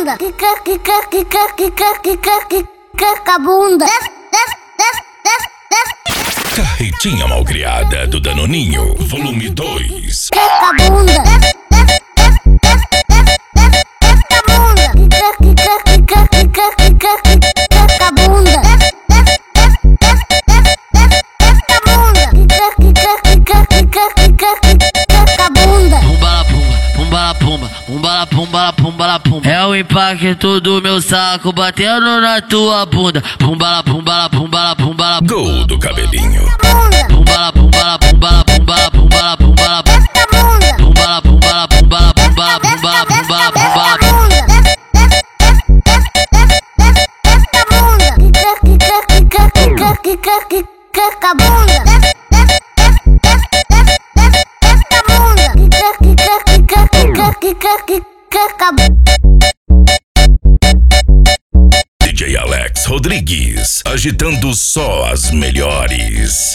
bunda, quica a bunda. Carretinha Malcriada do Danoninho, volume 2. Quica a bunda, quica a bunda, quica a bunda, pumbala pumba. É o impacto do meu saco batendo na tua bunda. Pumbala pumbala pumbala pumbala. Gol do cabelinho. Pumbala pumbala pumbala pumbala pumbala pumbala. Pumbala pumbala pumbala pumbala pumbala pumbala pumbala. Quica a bunda, DJ Alex Rodrigues, agitando só as melhores.